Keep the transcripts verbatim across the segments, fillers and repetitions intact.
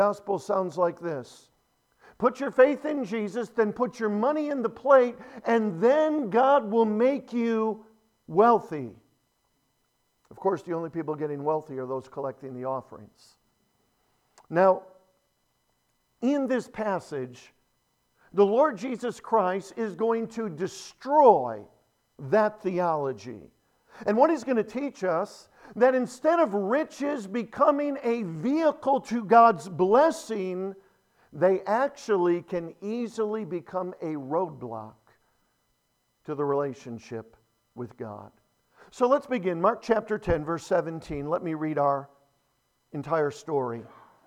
gospel sounds like this. Put your faith in Jesus, then put your money in the plate, and then God will make you wealthy. Of course, the only people getting wealthy are those collecting the offerings. Now, in this passage, the Lord Jesus Christ is going to destroy that theology. And what He's going to teach us, that instead of riches becoming a vehicle to God's blessing, they actually can easily become a roadblock to the relationship with God. So let's begin. Mark chapter ten, verse seventeen. Let me read our entire story.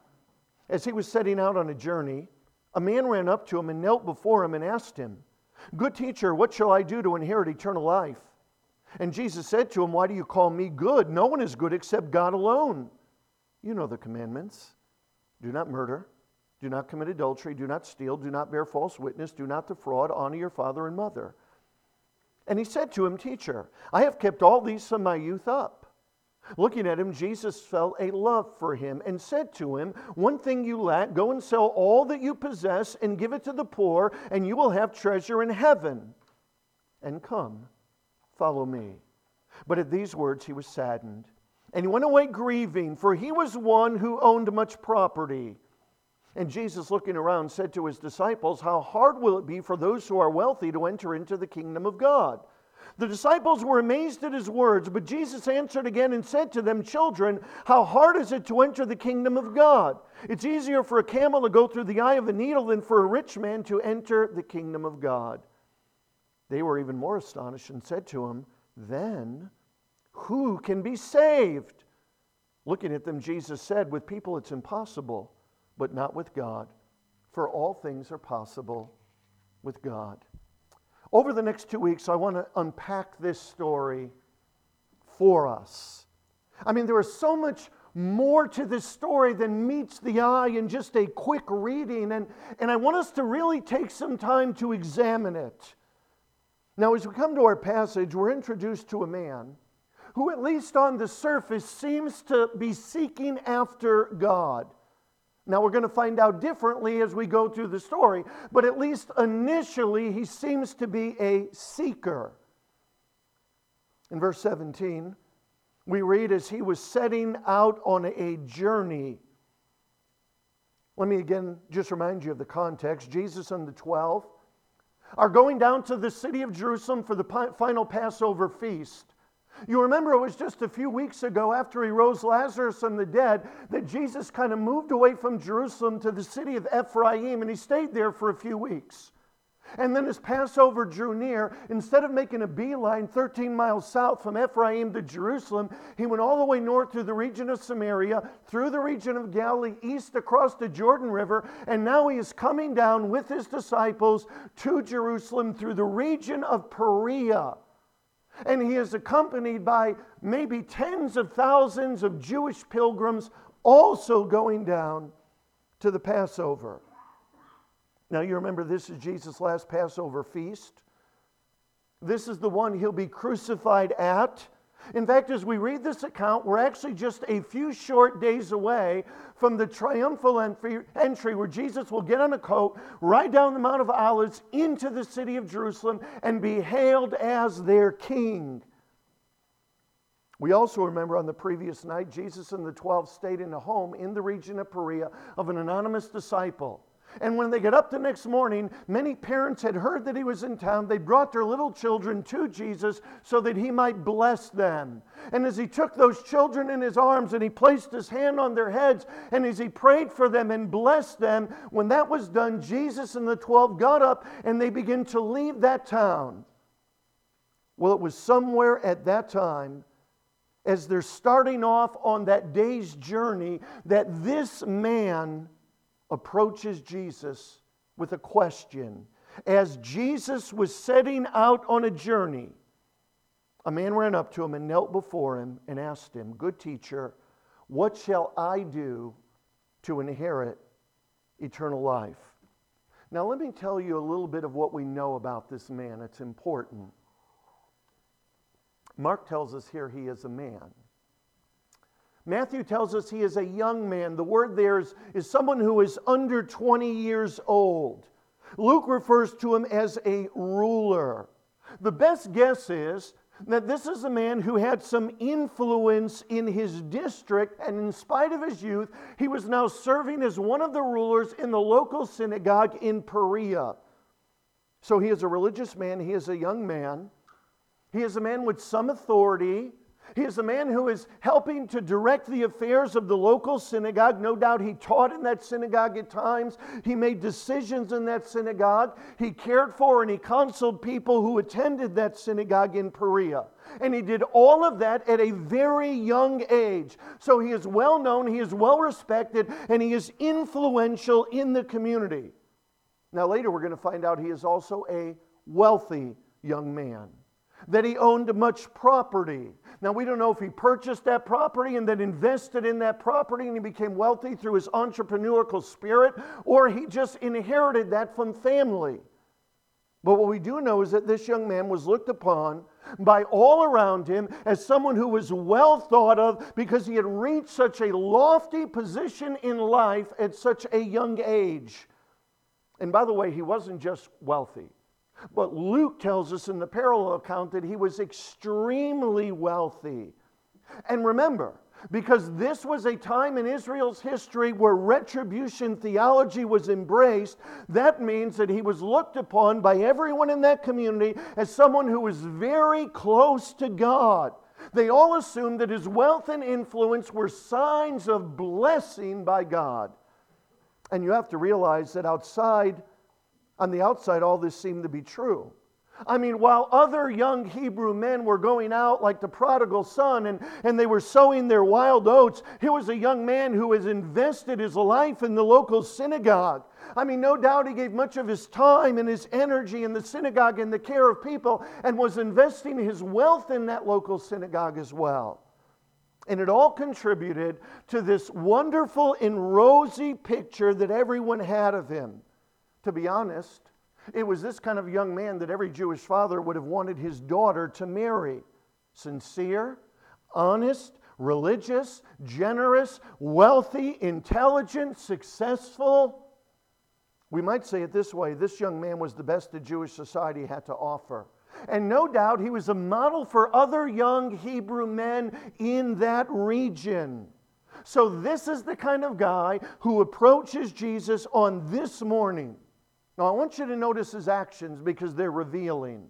As he was setting out on a journey, a man ran up to him and knelt before him and asked him, "Good teacher, what shall I do to inherit eternal life?" And Jesus said to him, "Why do you call me good? No one is good except God alone. You know the commandments. Do not murder. Do not commit adultery. Do not steal. Do not bear false witness. Do not defraud. Honor your father and mother." And he said to him, "Teacher, I have kept all these from my youth up." Looking at him, Jesus felt a love for him and said to him, "One thing you lack, go and sell all that you possess and give it to the poor, and you will have treasure in heaven. And come, follow me." But at these words he was saddened, and he went away grieving, for he was one who owned much property. And Jesus, looking around, said to his disciples, "How hard will it be for those who are wealthy to enter into the kingdom of God?" The disciples were amazed at his words, but Jesus answered again and said to them, "Children, how hard is it to enter the kingdom of God? It's easier for a camel to go through the eye of a needle than for a rich man to enter the kingdom of God." They were even more astonished and said to him, "Then who can be saved?" Looking at them, Jesus said, "With people it's impossible, but not with God. For all things are possible with God." Over the next two weeks, I want to unpack this story for us. I mean, there is so much more to this story than meets the eye in just a quick reading, and, and I want us to really take some time to examine it. Now, as we come to our passage, we're introduced to a man who, at least on the surface, seems to be seeking after God. Now, we're going to find out differently as we go through the story, but at least initially, he seems to be a seeker. In verse seventeen, we read, as he was setting out on a journey. Let me again just remind you of the context. Jesus and the twelve are going down to the city of Jerusalem for the final Passover feast. You remember it was just a few weeks ago after he rose Lazarus from the dead that Jesus kind of moved away from Jerusalem to the city of Ephraim, and he stayed there for a few weeks. And then as Passover drew near, instead of making a beeline thirteen miles south from Ephraim to Jerusalem, he went all the way north through the region of Samaria, through the region of Galilee, east across the Jordan River, and now he is coming down with his disciples to Jerusalem through the region of Perea. And he is accompanied by maybe tens of thousands of Jewish pilgrims also going down to the Passover. Now you remember this is Jesus' last Passover feast. This is the one he'll be crucified at. In fact, as we read this account, we're actually just a few short days away from the triumphal entry where Jesus will get on a coat, ride down the Mount of Olives into the city of Jerusalem, and be hailed as their king. We also remember on the previous night, Jesus and the twelve stayed in a home in the region of Perea of an anonymous disciple. And when they get up the next morning, many parents had heard that he was in town. They brought their little children to Jesus so that he might bless them. And as he took those children in his arms and he placed his hand on their heads, and as he prayed for them and blessed them, when that was done, Jesus and the twelve got up and they began to leave that town. Well, it was somewhere at that time, as they're starting off on that day's journey, that this man approaches Jesus with a question. As Jesus was setting out on a journey, a man ran up to him and knelt before him and asked him, "Good teacher, what shall I do to inherit eternal life?" Now let me tell you a little bit of what we know about this man. It's important. Mark tells us here he is a man. Matthew tells us he is a young man. The word there is, is someone who is under twenty years old. Luke refers to him as a ruler. The best guess is that this is a man who had some influence in his district, and in spite of his youth, he was now serving as one of the rulers in the local synagogue in Perea. So he is a religious man, he is a young man, he is a man with some authority. He is a man who is helping to direct the affairs of the local synagogue. No doubt he taught in that synagogue at times. He made decisions in that synagogue. He cared for and he counseled people who attended that synagogue in Perea. And he did all of that at a very young age. So he is well known, he is well respected, and he is influential in the community. Now later we're going to find out he is also a wealthy young man, that he owned much property. Now, we don't know if he purchased that property and then invested in that property and he became wealthy through his entrepreneurial spirit, or he just inherited that from family. But what we do know is that this young man was looked upon by all around him as someone who was well thought of because he had reached such a lofty position in life at such a young age. And by the way, he wasn't just wealthy. But Luke tells us in the parallel account that he was extremely wealthy. And remember, because this was a time in Israel's history where retribution theology was embraced, that means that he was looked upon by everyone in that community as someone who was very close to God. They all assumed that his wealth and influence were signs of blessing by God. And you have to realize that outside On the outside, all this seemed to be true. I mean, while other young Hebrew men were going out like the prodigal son and, and they were sowing their wild oats, here was a young man who has invested his life in the local synagogue. I mean, no doubt he gave much of his time and his energy in the synagogue and the care of people and was investing his wealth in that local synagogue as well. And it all contributed to this wonderful and rosy picture that everyone had of him. To be honest, it was this kind of young man that every Jewish father would have wanted his daughter to marry. Sincere, honest, religious, generous, wealthy, intelligent, successful. We might say it this way: this young man was the best that Jewish society had to offer. And no doubt he was a model for other young Hebrew men in that region. So this is the kind of guy who approaches Jesus on this morning. Now, I want you to notice his actions because they're revealing.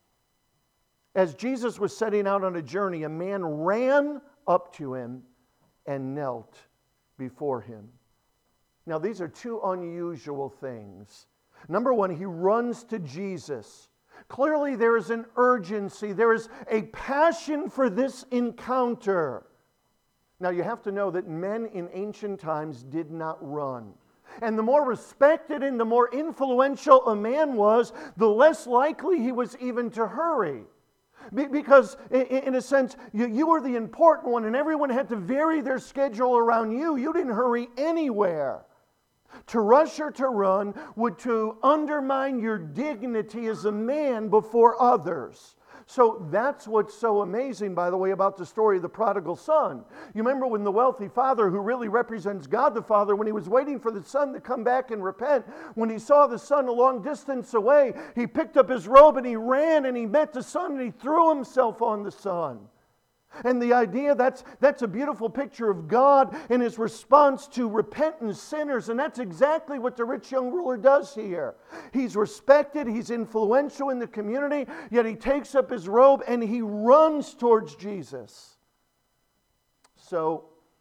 As Jesus was setting out on a journey, a man ran up to him and knelt before him. Now, these are two unusual things. Number one, he runs to Jesus. Clearly, there is an urgency. There is a passion for this encounter. Now, you have to know that men in ancient times did not run. And the more respected and the more influential a man was, the less likely he was even to hurry. Be- because, in a sense, you, you were the important one and everyone had to vary their schedule around you. You didn't hurry anywhere. To rush or to run would to undermine your dignity as a man before others. So that's what's so amazing, by the way, about the story of the prodigal son. You remember when the wealthy father, who really represents God the Father, when he was waiting for the son to come back and repent, when he saw the son a long distance away, he picked up his robe and he ran and he met the son and he threw himself on the son. And the idea, that's, that's a beautiful picture of God in His response to repentant sinners. And that's exactly what the rich young ruler does here. He's respected, he's influential in the community, yet he takes up his robe and he runs towards Jesus. So,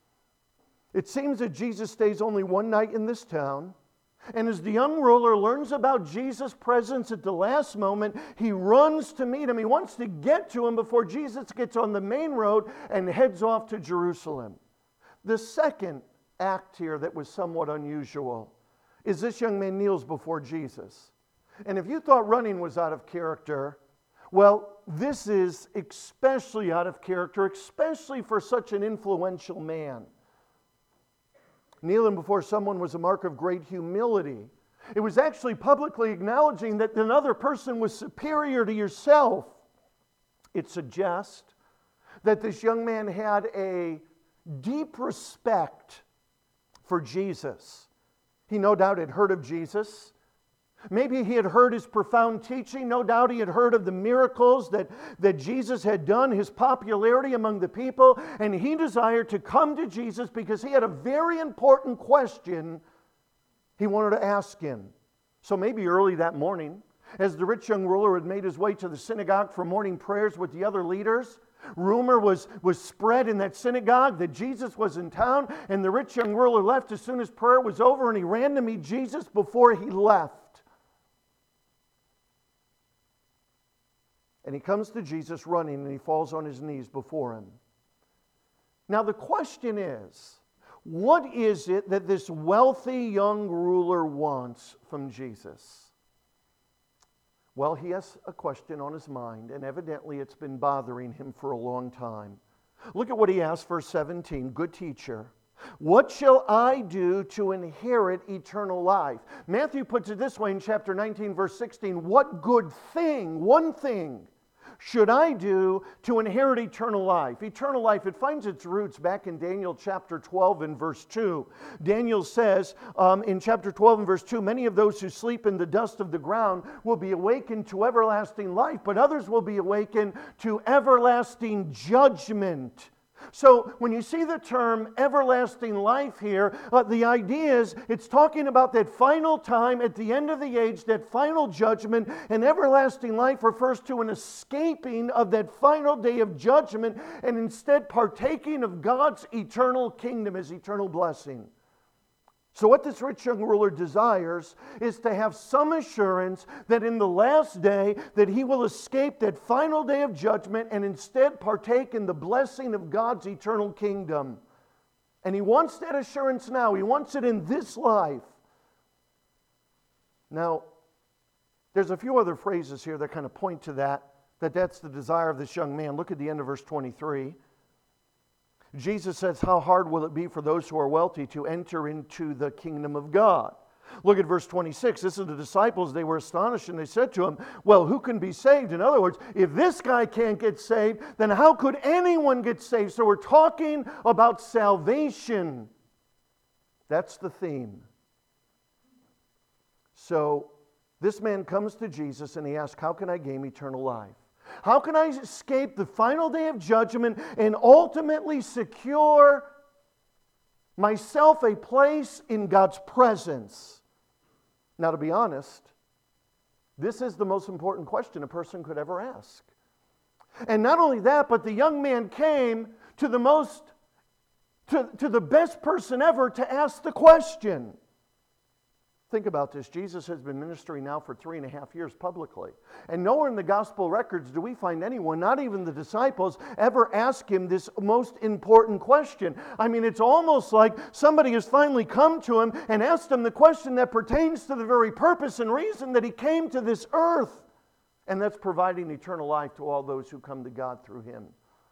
it seems that Jesus stays only one night in this town. And as the young ruler learns about Jesus' presence at the last moment, he runs to meet him. He wants to get to him before Jesus gets on the main road and heads off to Jerusalem. The second act here that was somewhat unusual is this young man kneels before Jesus. And if you thought running was out of character, well, this is especially out of character, especially for such an influential man. Kneeling before someone was a mark of great humility. It was actually publicly acknowledging that another person was superior to yourself. It suggests that this young man had a deep respect for Jesus. He no doubt had heard of Jesus. Maybe he had heard his profound teaching. No doubt he had heard of the miracles that, that Jesus had done, his popularity among the people. And he desired to come to Jesus because he had a very important question he wanted to ask him. So maybe early that morning, as the rich young ruler had made his way to the synagogue for morning prayers with the other leaders, rumor was, was spread in that synagogue that Jesus was in town, and the rich young ruler left as soon as prayer was over, and he ran to meet Jesus before he left. And he comes to Jesus running, and he falls on his knees before him. Now the question is, what is it that this wealthy young ruler wants from Jesus? Well, he has a question on his mind, and evidently it's been bothering him for a long time. Look at what he asks, verse seventeen. Good teacher, what shall I do to inherit eternal life? Matthew puts it this way in chapter nineteen, verse sixteen. What good thing, one thing, should I do to inherit eternal life? Eternal life, it finds its roots back in Daniel chapter twelve and verse two. Daniel says um, in chapter twelve and verse two, many of those who sleep in the dust of the ground will be awakened to everlasting life, but others will be awakened to everlasting judgment. So when you see the term everlasting life here, uh, the idea is it's talking about that final time at the end of the age, that final judgment, and everlasting life refers to an escaping of that final day of judgment and instead partaking of God's eternal kingdom, His eternal blessing. So what this rich young ruler desires is to have some assurance that in the last day that he will escape that final day of judgment and instead partake in the blessing of God's eternal kingdom. And he wants that assurance now. He wants it in this life. Now, there's a few other phrases here that kind of point to that, that that's the desire of this young man. Look at the end of verse twenty-three. Jesus says, how hard will it be for those who are wealthy to enter into the kingdom of God? Look at verse twenty-six. This is the disciples. They were astonished and they said to him, well, who can be saved? In other words, if this guy can't get saved, then how could anyone get saved? So we're talking about salvation. That's the theme. So this man comes to Jesus and he asks, how can I gain eternal life? How can I escape the final day of judgment and ultimately secure myself a place in God's presence? Now, to be honest, this is the most important question a person could ever ask. And not only that, but the young man came to the most, to, to the best person ever to ask the question. Think about this. Jesus has been ministering now for three and a half years publicly. And nowhere in the gospel records do we find anyone, not even the disciples, ever ask him this most important question. I mean, it's almost like somebody has finally come to him and asked him the question that pertains to the very purpose and reason that he came to this earth. And that's providing eternal life to all those who come to God through him.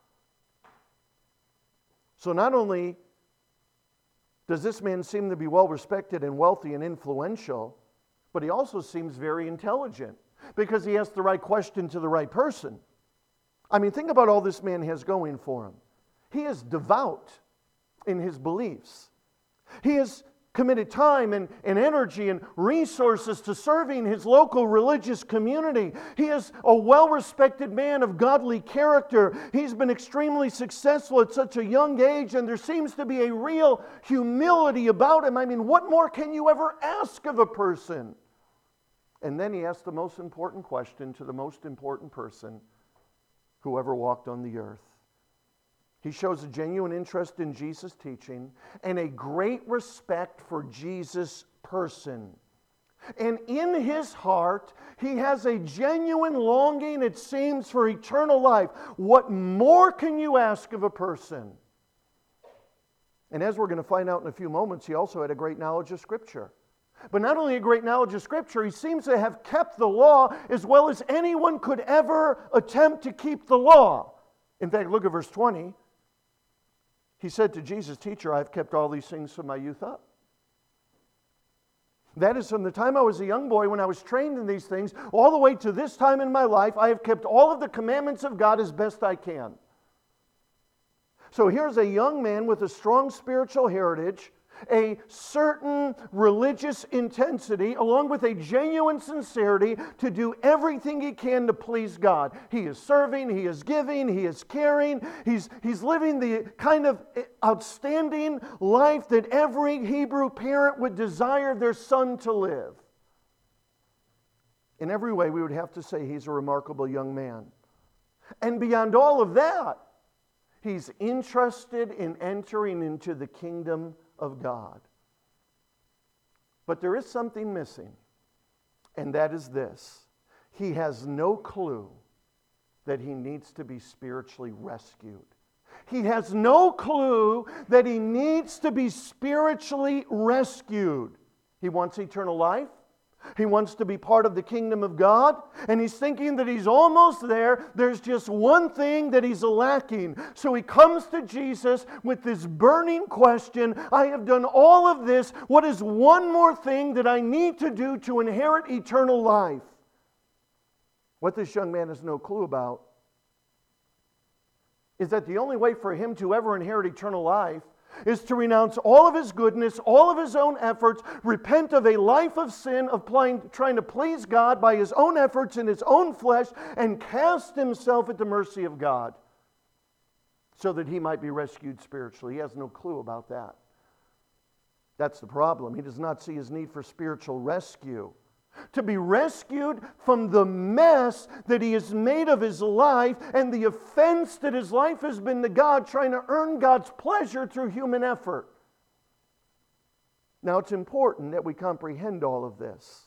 So not only does this man seem to be well respected and wealthy and influential, but he also seems very intelligent because he asked the right question to the right person. I mean, think about all this man has going for him. He is devout in his beliefs. He has committed time and, and energy and resources to serving his local religious community. He is a well-respected man of godly character. He's been extremely successful at such a young age, and there seems to be a real humility about him. I mean, what more can you ever ask of a person? And then he asks the most important question to the most important person who ever walked on the earth. He shows a genuine interest in Jesus' teaching and a great respect for Jesus' person. And in his heart, he has a genuine longing, it seems, for eternal life. What more can you ask of a person? And as we're going to find out in a few moments, he also had a great knowledge of Scripture. But not only a great knowledge of Scripture, he seems to have kept the law as well as anyone could ever attempt to keep the law. In fact, look at verse twenty. He said to Jesus, Teacher, I've kept all these things from my youth up. That is from the time I was a young boy when I was trained in these things, all the way to this time in my life, I have kept all of the commandments of God as best I can. So here's a young man with a strong spiritual heritage, a certain religious intensity, along with a genuine sincerity to do everything he can to please God. He is serving, he is giving, he is caring, he's, he's living the kind of outstanding life that every Hebrew parent would desire their son to live. In every way, we would have to say he's a remarkable young man. And beyond all of that, he's interested in entering into the kingdom of God. But there is something missing, and that is this. He has no clue that he needs to be spiritually rescued. He has no clue that he needs to be spiritually rescued. He wants eternal life. He wants to be part of the kingdom of God, and he's thinking that he's almost there. There's just one thing that he's lacking. So he comes to Jesus with this burning question. I have done all of this. What is one more thing that I need to do to inherit eternal life? What this young man has no clue about is that the only way for him to ever inherit eternal life is to renounce all of his goodness, all of his own efforts, repent of a life of sin, of playing, trying to please God by his own efforts in his own flesh, and cast himself at the mercy of God so that he might be rescued spiritually. He has no clue about that. That's the problem. He does not see his need for spiritual rescue. To be rescued from the mess that he has made of his life and the offense that his life has been to God, trying to earn God's pleasure through human effort. Now, it's important that we comprehend all of this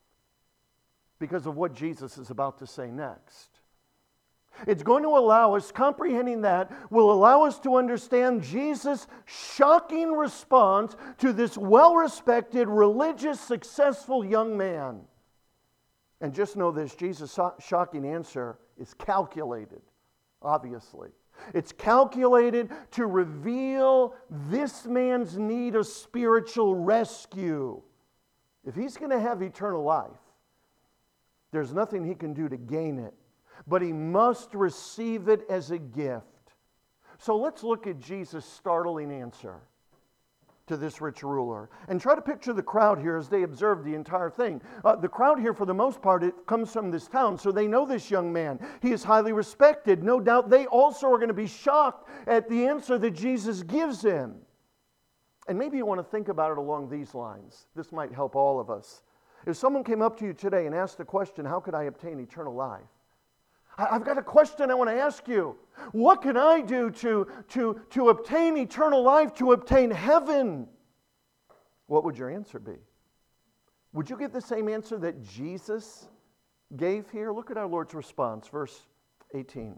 because of what Jesus is about to say next. It's going to allow us, comprehending that, will allow us to understand Jesus' shocking response to this well-respected, religious, successful young man. And just know this, Jesus' shocking answer is calculated, obviously. It's calculated to reveal this man's need of spiritual rescue. If he's going to have eternal life, there's nothing he can do to gain it. But he must receive it as a gift. So let's look at Jesus' startling answer to this rich ruler. And try to picture the crowd here as they observe the entire thing. Uh, the crowd here, for the most part, it comes from this town, so they know this young man. He is highly respected. No doubt they also are going to be shocked at the answer that Jesus gives him. And maybe you want to think about it along these lines. This might help all of us. If someone came up to you today and asked the question, how could I obtain eternal life? I've got a question I want to ask you. What can I do to, to, to obtain eternal life, to obtain heaven? What would your answer be? Would you give the same answer that Jesus gave here? Look at our Lord's response, verse eighteen.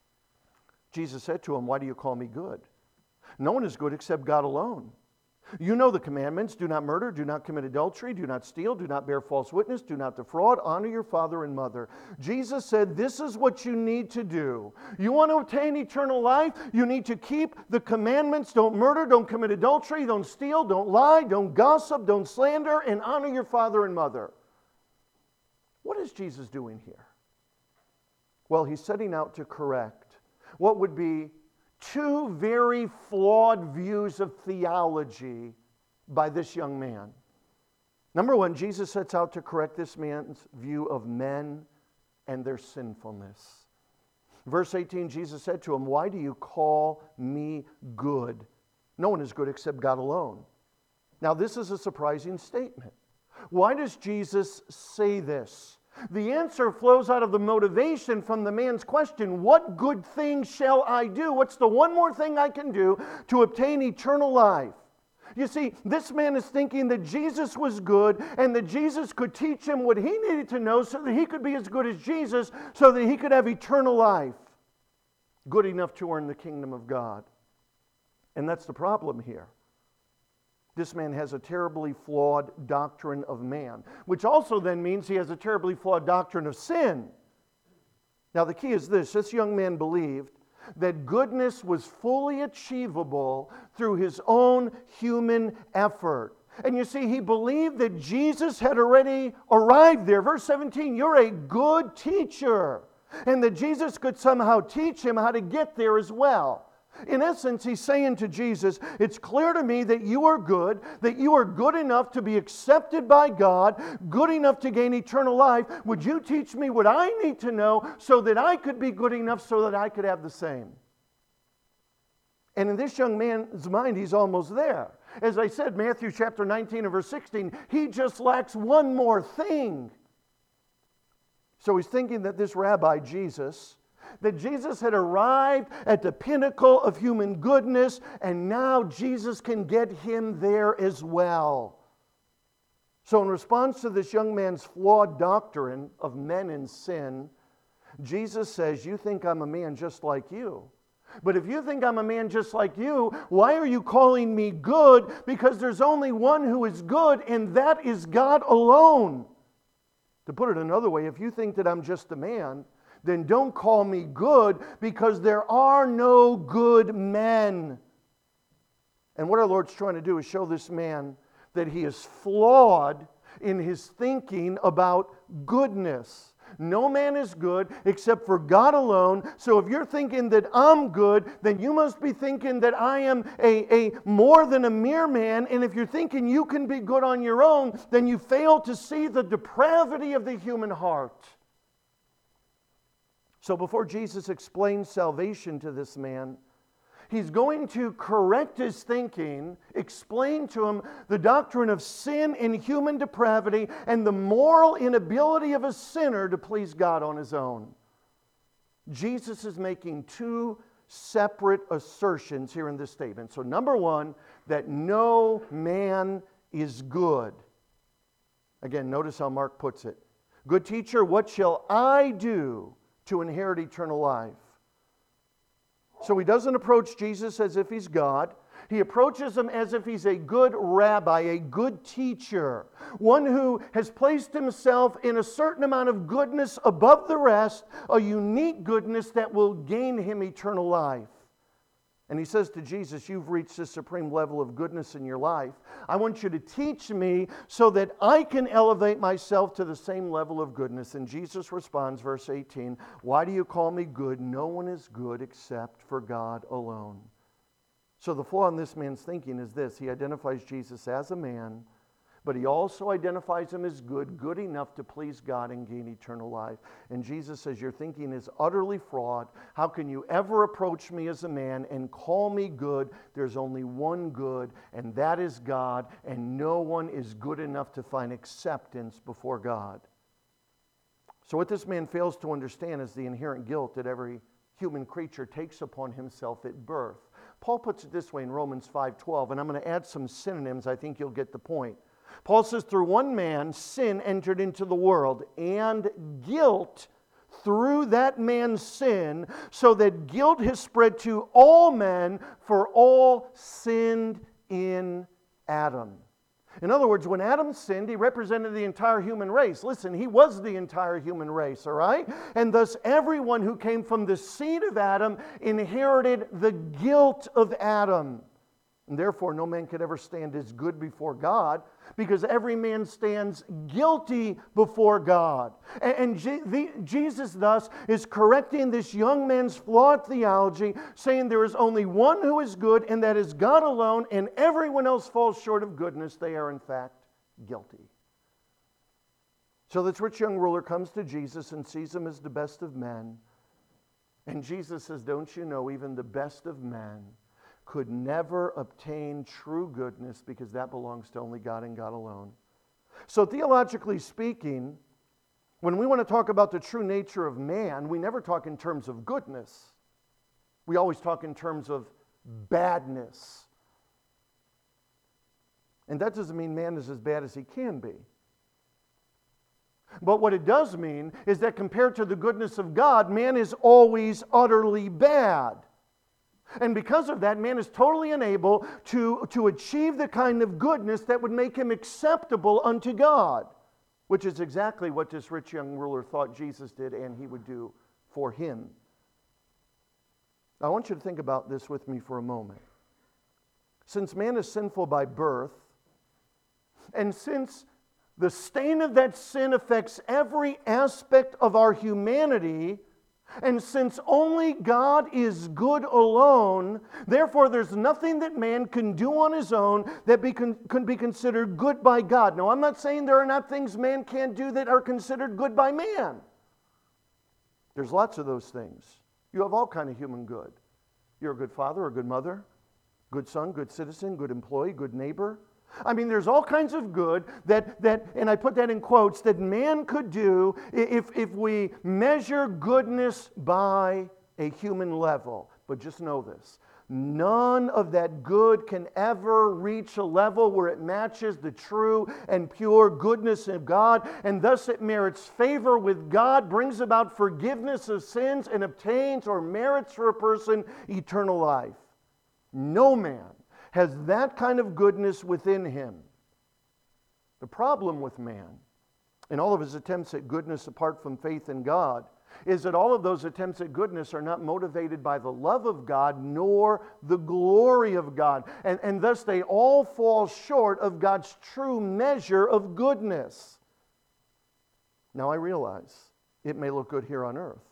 Jesus said to him, "Why do you call me good? No one is good except God alone. You know the commandments: do not murder, do not commit adultery, do not steal, do not bear false witness, do not defraud, honor your father and mother." Jesus said, this is what you need to do. You want to obtain eternal life? You need to keep the commandments. Don't murder, don't commit adultery, don't steal, don't lie, don't gossip, don't slander, and honor your father and mother. What is Jesus doing here? Well, he's setting out to correct what would be two very flawed views of theology by this young man. Number one, Jesus sets out to correct this man's view of men and their sinfulness. Verse eighteen, Jesus said to him, "Why do you call me good? No one is good except God alone." Now, this is a surprising statement. Why does Jesus say this? The answer flows out of the motivation from the man's question, what good thing shall I do? What's the one more thing I can do to obtain eternal life? You see, this man is thinking that Jesus was good and that Jesus could teach him what he needed to know so that he could be as good as Jesus, so that he could have eternal life, good enough to earn the kingdom of God. And that's the problem here. This man has a terribly flawed doctrine of man, which also then means he has a terribly flawed doctrine of sin. Now, the key is this. This young man believed that goodness was fully achievable through his own human effort. And you see, he believed that Jesus had already arrived there. Verse seventeen, you're a good teacher. And that Jesus could somehow teach him how to get there as well. In essence, he's saying to Jesus, it's clear to me that you are good, that you are good enough to be accepted by God, good enough to gain eternal life. Would you teach me what I need to know so that I could be good enough so that I could have the same? And in this young man's mind, he's almost there. As I said, Matthew chapter nineteen and verse sixteen, he just lacks one more thing. So he's thinking that this rabbi, Jesus, that Jesus had arrived at the pinnacle of human goodness, and now Jesus can get him there as well. So in response to this young man's flawed doctrine of men and sin, Jesus says, you think I'm a man just like you. But if you think I'm a man just like you, why are you calling me good? Because there's only one who is good, and that is God alone. To put it another way, if you think that I'm just a man, then don't call me good, because there are no good men. And what our Lord's trying to do is show this man that he is flawed in his thinking about goodness. No man is good except for God alone. So if you're thinking that I'm good, then you must be thinking that I am a, a more than a mere man. And if you're thinking you can be good on your own, then you fail to see the depravity of the human heart. So before Jesus explains salvation to this man, he's going to correct his thinking, explain to him the doctrine of sin and human depravity and the moral inability of a sinner to please God on his own. Jesus is making two separate assertions here in this statement. So number one, that no man is good. Again, notice how Mark puts it. Good teacher, what shall I do to inherit eternal life? So he doesn't approach Jesus as if he's God. He approaches him as if he's a good rabbi, a good teacher, one who has placed himself in a certain amount of goodness above the rest, a unique goodness that will gain him eternal life. And he says to Jesus, you've reached this supreme level of goodness in your life. I want you to teach me so that I can elevate myself to the same level of goodness. And Jesus responds, verse eighteen, why do you call me good? No one is good except for God alone. So the flaw in this man's thinking is this. He identifies Jesus as a man, but he also identifies him as good, good enough to please God and gain eternal life. And Jesus says, your thinking is utterly flawed. How can you ever approach me as a man and call me good? There's only one good, and that is God, and no one is good enough to find acceptance before God. So what this man fails to understand is the inherent guilt that every human creature takes upon himself at birth. Paul puts it this way in Romans five twelve, and I'm going to add some synonyms. I think you'll get the point. Paul says, through one man, sin entered into the world, and guilt through that man's sin, so that guilt has spread to all men, for all sinned in Adam. In other words, when Adam sinned, he represented the entire human race. Listen, he was the entire human race, all right? And thus everyone who came from the seed of Adam inherited the guilt of Adam. And therefore, no man could ever stand as good before God, because every man stands guilty before God. And, and Je- the, Jesus thus is correcting this young man's flawed theology, saying there is only one who is good, and that is God alone, and everyone else falls short of goodness. They are, in fact, guilty. So this rich young ruler comes to Jesus and sees him as the best of men. And Jesus says, don't you know, even the best of men could never obtain true goodness, because that belongs to only God and God alone. So theologically speaking, when we want to talk about the true nature of man, we never talk in terms of goodness. We always talk in terms of badness. And that doesn't mean man is as bad as he can be. But what it does mean is that compared to the goodness of God, man is always utterly bad. And because of that, man is totally unable to, to achieve the kind of goodness that would make him acceptable unto God, which is exactly what this rich young ruler thought Jesus did and he would do for him. I want you to think about this with me for a moment. Since man is sinful by birth, and since the stain of that sin affects every aspect of our humanity, And since only God is good alone, therefore there's nothing that man can do on his own that be con- can be considered good by God. Now, I'm not saying there are not things man can't do that are considered good by man. There's lots of those things. You have all kind of human good. You're a good father, a good mother, good son, good citizen, good employee, good neighbor. I mean, there's all kinds of good that, that, and I put that in quotes, that man could do if, if we measure goodness by a human level. But just know this. None of that good can ever reach a level where it matches the true and pure goodness of God, and thus it merits favor with God, brings about forgiveness of sins, and obtains or merits for a person eternal life. No man has that kind of goodness within him. The problem with man, in all of his attempts at goodness apart from faith in God, is that all of those attempts at goodness are not motivated by the love of God nor the glory of God. And, and thus they all fall short of God's true measure of goodness. Now I realize it may look good here on earth.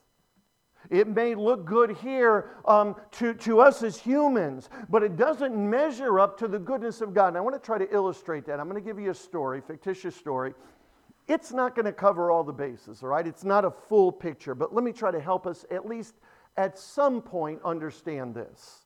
It may look good here um, to, to us as humans, but it doesn't measure up to the goodness of God. And I want to try to illustrate that. I'm going to give you a story, fictitious story. It's not going to cover all the bases, all right? It's not a full picture, but let me try to help us at least at some point understand this.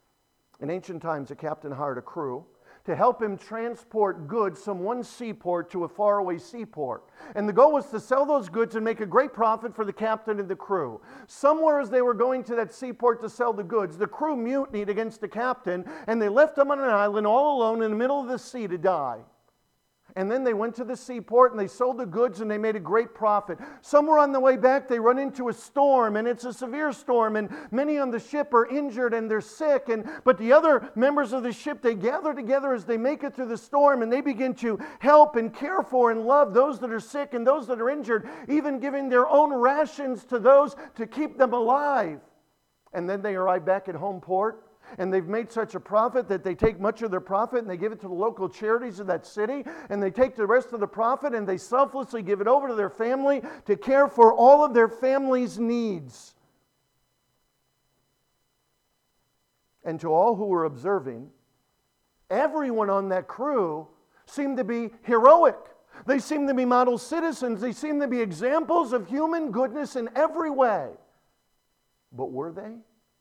In ancient times, a captain hired a crew to help him transport goods from one seaport to a faraway seaport. And the goal was to sell those goods and make a great profit for the captain and the crew. Somewhere as they were going to that seaport to sell the goods, the crew mutinied against the captain, and they left him on an island all alone in the middle of the sea to die. And then they went to the seaport and they sold the goods and they made a great profit. Somewhere on the way back they run into a storm, and it's a severe storm, and many on the ship are injured and they're sick. And but the other members of the ship, they gather together as they make it through the storm, and they begin to help and care for and love those that are sick and those that are injured, even giving their own rations to those to keep them alive. And then they arrive back at home port. And they've made such a profit that they take much of their profit and they give it to the local charities of that city. And they take the rest of the profit and they selflessly give it over to their family to care for all of their family's needs. And to all who were observing, everyone on that crew seemed to be heroic. They seemed to be model citizens. They seemed to be examples of human goodness in every way. But were they?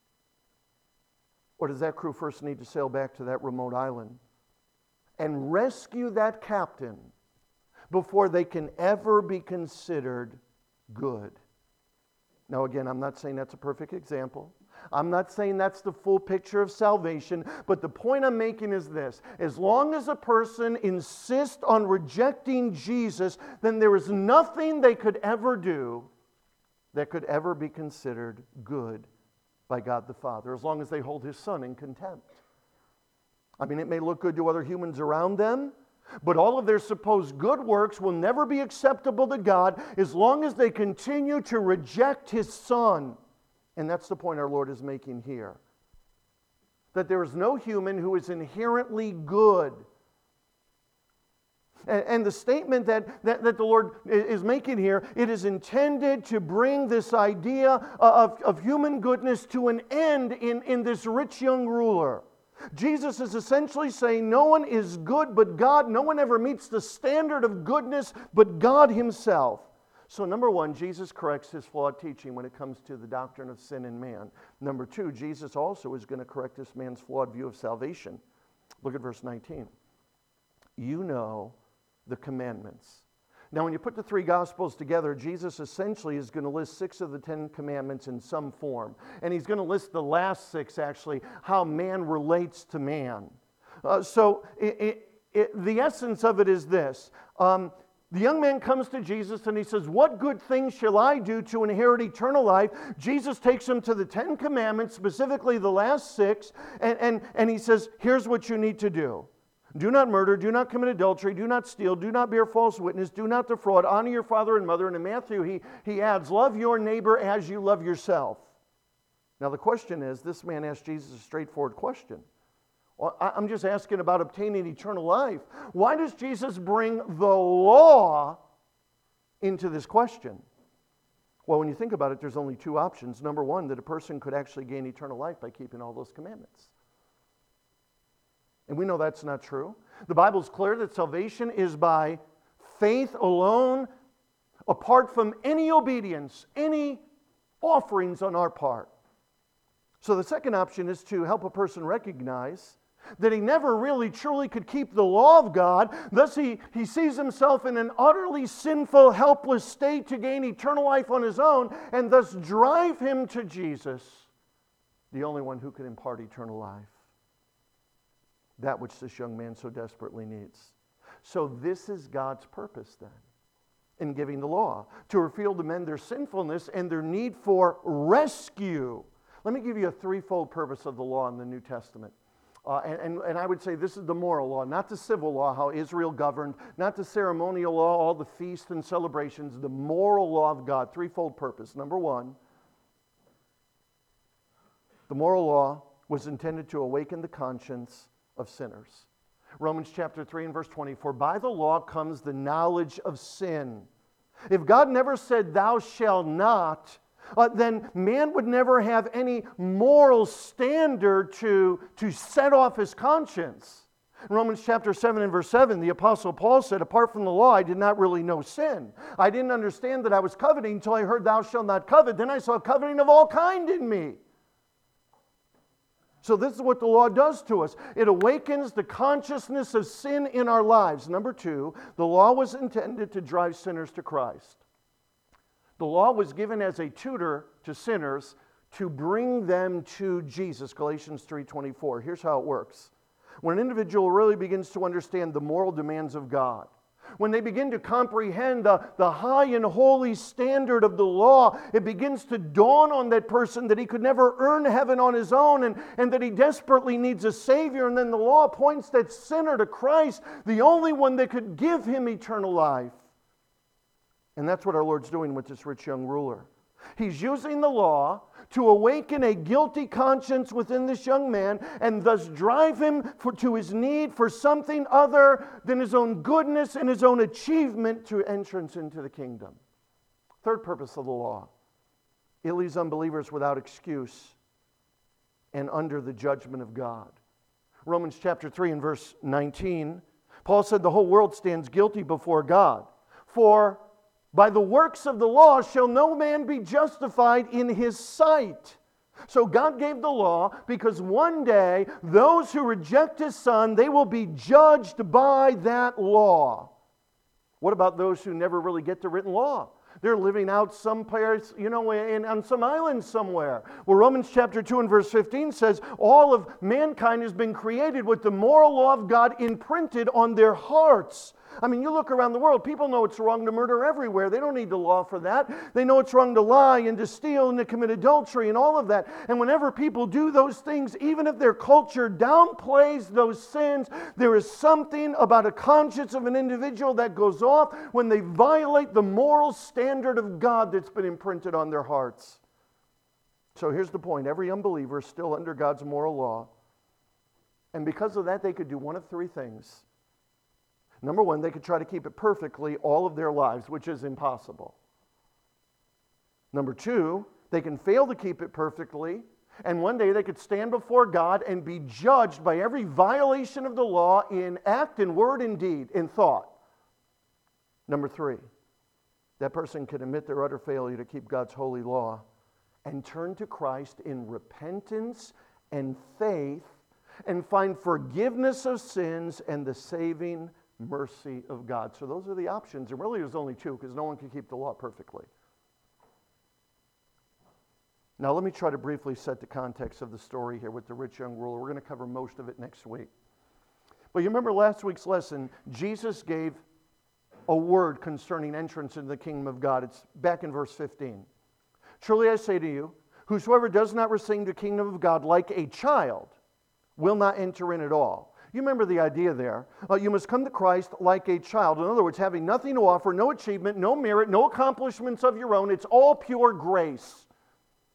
Or does that crew first need to sail back to that remote island and rescue that captain before they can ever be considered good? Now again, I'm not saying that's a perfect example. I'm not saying that's the full picture of salvation, but the point I'm making is this. As long as a person insists on rejecting Jesus, then there is nothing they could ever do that could ever be considered good by God the Father, as long as they hold His Son in contempt. I mean, it may look good to other humans around them, but all of their supposed good works will never be acceptable to God as long as they continue to reject His Son. And that's the point our Lord is making here. That there is no human who is inherently good. And the statement that, that, that the Lord is making here, it is intended to bring this idea of, of human goodness to an end in, in this rich young ruler. Jesus is essentially saying no one is good but God. No one ever meets the standard of goodness but God Himself. So number one, Jesus corrects his flawed teaching when it comes to the doctrine of sin in man. Number two, Jesus also is going to correct this man's flawed view of salvation. Look at verse nineteen. You know the commandments. Now, when you put the three Gospels together, Jesus essentially is going to list six of the Ten Commandments in some form. And He's going to list the last six, actually, how man relates to man. Uh, so it, it, it, the essence of it is this. Um, the young man comes to Jesus and he says, what good things shall I do to inherit eternal life? Jesus takes him to the Ten Commandments, specifically the last six, and, and, and He says, here's what you need to do. Do not murder, do not commit adultery, do not steal, do not bear false witness, do not defraud, honor your father and mother. And in Matthew, he, he adds, love your neighbor as you love yourself. Now the question is, this man asked Jesus a straightforward question. Well, I'm just asking about obtaining eternal life. Why does Jesus bring the law into this question? Well, when you think about it, there's only two options. Number one, that a person could actually gain eternal life by keeping all those commandments. And we know that's not true. The Bible's clear that salvation is by faith alone, apart from any obedience, any offerings on our part. So the second option is to help a person recognize that he never really truly could keep the law of God. Thus he, he sees himself in an utterly sinful, helpless state to gain eternal life on his own, and thus drive him to Jesus, the only one who can impart eternal life. That which this young man so desperately needs. So this is God's purpose then in giving the law, to reveal to men their sinfulness and their need for rescue. Let me give you a threefold purpose of the law in the New Testament. Uh, and, and, and I would say this is the moral law, not the civil law, how Israel governed, not the ceremonial law, all the feasts and celebrations, the moral law of God. Threefold purpose. Number one, the moral law was intended to awaken the conscience of sinners. Romans chapter three and verse twenty, for by the law comes the knowledge of sin. If God never said, thou shalt not, uh, then man would never have any moral standard to, to set off his conscience. In Romans chapter seven and verse seven, the Apostle Paul said, apart from the law, I did not really know sin. I didn't understand that I was coveting until I heard, thou shalt not covet. Then I saw coveting of all kind in me. So this is what the law does to us. It awakens the consciousness of sin in our lives. Number two, the law was intended to drive sinners to Christ. The law was given as a tutor to sinners to bring them to Jesus. Galatians three twenty-four. Here's how it works. When an individual really begins to understand the moral demands of God, when they begin to comprehend the, the high and holy standard of the law, it begins to dawn on that person that he could never earn heaven on his own, and, and that he desperately needs a Savior. And then the law points that sinner to Christ, the only one that could give him eternal life. And that's what our Lord's doing with this rich young ruler. He's using the law to awaken a guilty conscience within this young man and thus drive him for, to his need for something other than his own goodness and his own achievement to entrance into the kingdom. Third purpose of the law. It leaves unbelievers without excuse and under the judgment of God. Romans chapter three and verse nineteen, Paul said the whole world stands guilty before God. For by the works of the law shall no man be justified in his sight. So God gave the law because one day those who reject His Son, they will be judged by that law. What about those who never really get the written law? They're living out someplace, you know, in, on some island somewhere. Well, Romans chapter two and verse fifteen says, all of mankind has been created with the moral law of God imprinted on their hearts. I mean, you look around the world, people know it's wrong to murder everywhere. They don't need the law for that. They know it's wrong to lie and to steal and to commit adultery and all of that. And whenever people do those things, even if their culture downplays those sins, there is something about a conscience of an individual that goes off when they violate the moral standard of God that's been imprinted on their hearts. So here's the point. Every unbeliever is still under God's moral law. And because of that, they could do one of three things. Number one, they could try to keep it perfectly all of their lives, which is impossible. Number two, they can fail to keep it perfectly, and one day they could stand before God and be judged by every violation of the law in act, in word, in deed, in thought. Number three, that person can admit their utter failure to keep God's holy law and turn to Christ in repentance and faith and find forgiveness of sins and the saving mercy of God. So those are the options. And really there's only two, because no one can keep the law perfectly. Now let me try to briefly set the context of the story here with the rich young ruler. We're going to cover most of it next week. But you remember last week's lesson, Jesus gave a word concerning entrance into the kingdom of God. It's back in verse fifteen. Truly I say to you, whosoever does not receive the kingdom of God like a child will not enter in at all. You remember the idea there. Uh, you must come to Christ like a child. In other words, having nothing to offer, no achievement, no merit, no accomplishments of your own. It's all pure grace.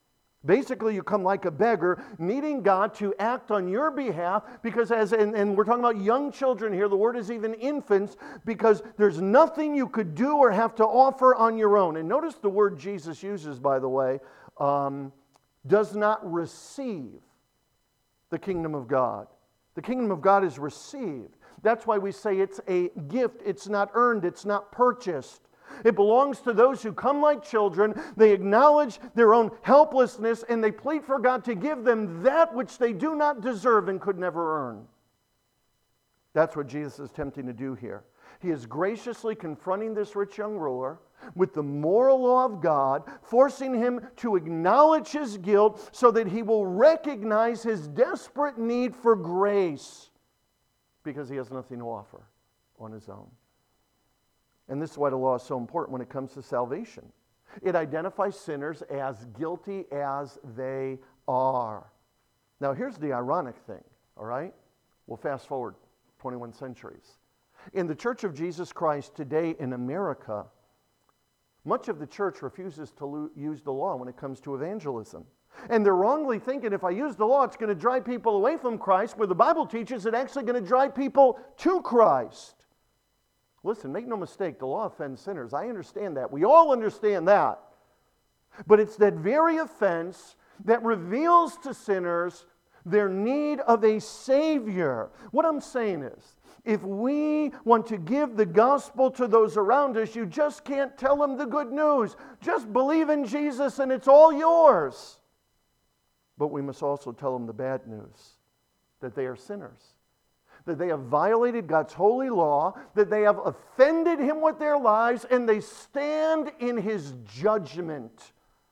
Basically, you come like a beggar, needing God to act on your behalf, because as, and, and we're talking about young children here, the word is even infants, because there's nothing you could do or have to offer on your own. And notice the word Jesus uses, by the way, um, does not receive the kingdom of God. The kingdom of God is received. That's why we say it's a gift. It's not earned. It's not purchased. It belongs to those who come like children. They acknowledge their own helplessness and they plead for God to give them that which they do not deserve and could never earn. That's what Jesus is attempting to do here. He is graciously confronting this rich young ruler with the moral law of God, forcing him to acknowledge his guilt so that he will recognize his desperate need for grace because he has nothing to offer on his own. And this is why the law is so important when it comes to salvation. It identifies sinners as guilty as they are. Now, here's the ironic thing, all right? We'll fast forward twenty-one centuries. In the Church of Jesus Christ today in America, much of the church refuses to lo- use the law when it comes to evangelism. And they're wrongly thinking if I use the law, it's going to drive people away from Christ, where the Bible teaches it's actually going to drive people to Christ. Listen, make no mistake, the law offends sinners. I understand that. We all understand that. But it's that very offense that reveals to sinners their need of a Savior. What I'm saying is, if we want to give the gospel to those around us, you just can't tell them the good news. Just believe in Jesus and it's all yours. But we must also tell them the bad news, that they are sinners, that they have violated God's holy law, that they have offended Him with their lives, and they stand in His judgment.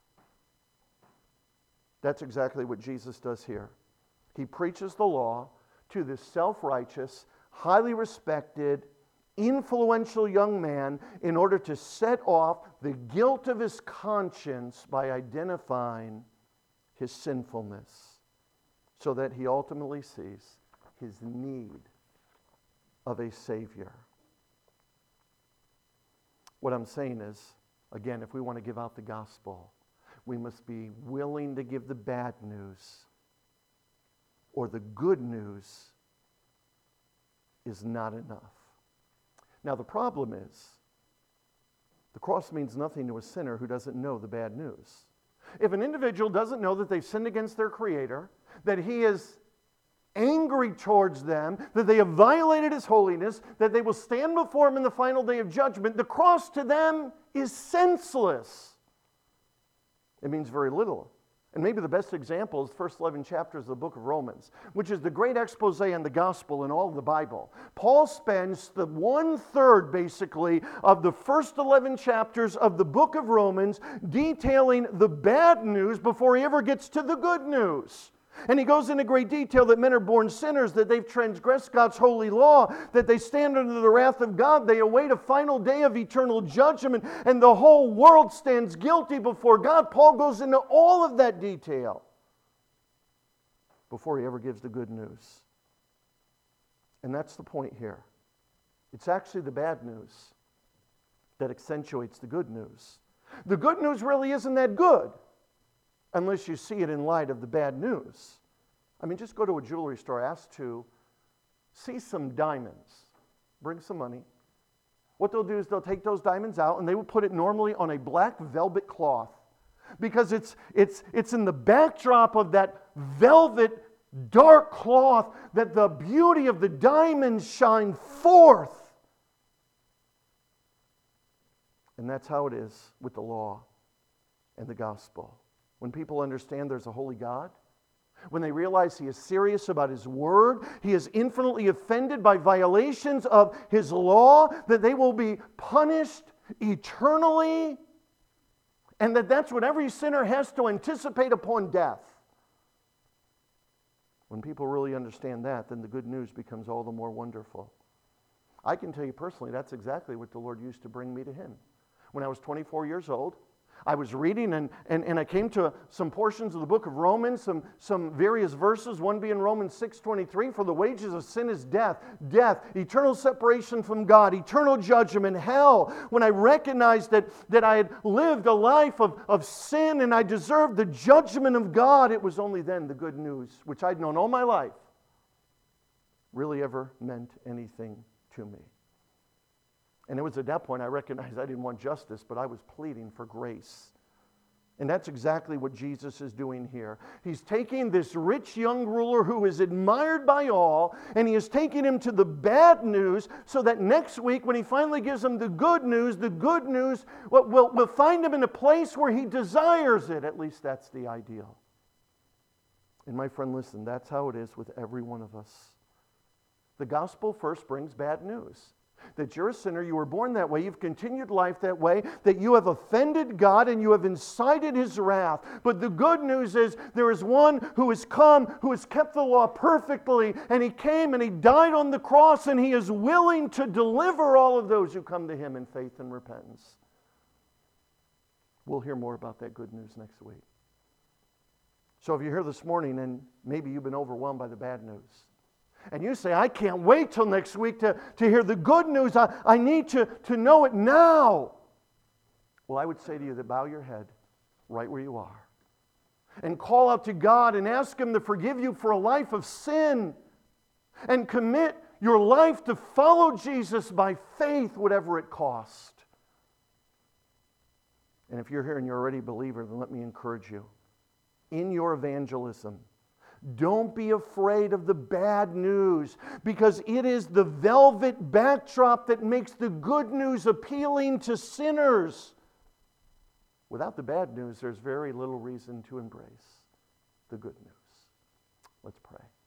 That's exactly what Jesus does here. He preaches the law to this self-righteous, highly respected, influential young man in order to set off the guilt of his conscience by identifying his sinfulness, so that he ultimately sees his need of a Savior. What I'm saying is, again, if we want to give out the gospel, we must be willing to give the bad news, or the good news is not enough. Now, the problem is, the cross means nothing to a sinner who doesn't know the bad news. If an individual doesn't know that they've sinned against their Creator, that He is angry towards them, that they have violated His holiness, that they will stand before Him in the final day of judgment, the cross to them is senseless. It means very little. And maybe the best example is the first eleven chapters of the book of Romans, which is the great expose on the gospel in all of the Bible. Paul spends the one-third, basically, of the first eleven chapters of the book of Romans detailing the bad news before he ever gets to the good news. And he goes into great detail that men are born sinners, that they've transgressed God's holy law, that they stand under the wrath of God, they await a final day of eternal judgment, and the whole world stands guilty before God. Paul goes into all of that detail before he ever gives the good news. And that's the point here. It's actually the bad news that accentuates the good news. The good news really isn't that good, unless you see it in light of the bad news. I mean, just go to a jewelry store, ask to see some diamonds. Bring some money. What they'll do is they'll take those diamonds out and they will put it normally on a black velvet cloth, because it's, it's, it's in the backdrop of that velvet dark cloth that the beauty of the diamonds shine forth. And that's how it is with the law and the gospel. When people understand there's a holy God, when they realize He is serious about His word, He is infinitely offended by violations of His law, that they will be punished eternally, and that that's what every sinner has to anticipate upon death. When people really understand that, then the good news becomes all the more wonderful. I can tell you personally, that's exactly what the Lord used to bring me to Him. When I was twenty-four years old, I was reading and, and, and I came to some portions of the book of Romans, some, some various verses, one being Romans six twenty-three, for the wages of sin is death, death, eternal separation from God, eternal judgment, hell. When I recognized that, that I had lived a life of, of sin and I deserved the judgment of God, it was only then the good news, which I'd known all my life, really ever meant anything to me. And it was at that point I recognized I didn't want justice, but I was pleading for grace. And that's exactly what Jesus is doing here. He's taking this rich young ruler who is admired by all, and he is taking him to the bad news so that next week when he finally gives him the good news, the good news will, will, will find him in a place where he desires it. At least that's the ideal. And my friend, listen, that's how it is with every one of us. The gospel first brings bad news. That you're a sinner, you were born that way, you've continued life that way, that you have offended God and you have incited His wrath. But the good news is there is one who has come, who has kept the law perfectly, and He came and He died on the cross, and He is willing to deliver all of those who come to Him in faith and repentance. We'll hear more about that good news next week. So if you're here this morning and maybe you've been overwhelmed by the bad news, and you say, I can't wait till next week to, to hear the good news. I, I need to, to know it now. Well, I would say to you that bow your head right where you are and call out to God and ask Him to forgive you for a life of sin and commit your life to follow Jesus by faith, whatever it cost. And if you're here and you're already a believer, then let me encourage you. In your evangelism, don't be afraid of the bad news, because it is the velvet backdrop that makes the good news appealing to sinners. Without the bad news, there's very little reason to embrace the good news. Let's pray.